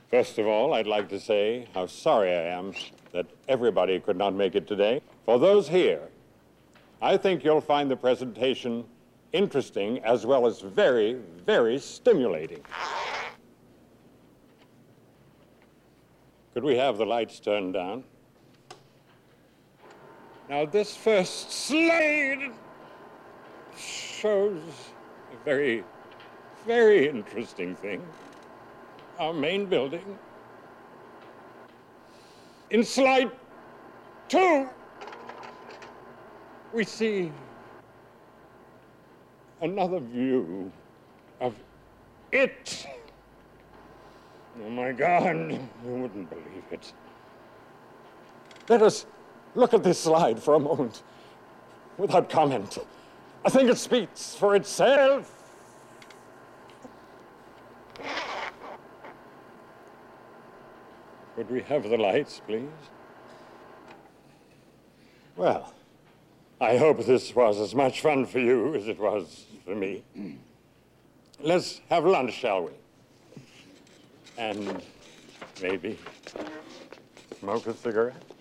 First of all, I'd like to say how sorry I am that everybody could not make it today. For those here, I think you'll find the presentation interesting as well as very, very stimulating. Could we have the lights turned down? Now, this first slide shows a very, very interesting thing. Our main building. In slide 2, we see another view of it. Oh my God, you wouldn't believe it. Let us look at this slide for a moment without comment. I think it speaks for itself. Could we have the lights, please? Well, I hope this was as much fun for you as it was for me. Let's have lunch, shall we? And maybe smoke a cigarette?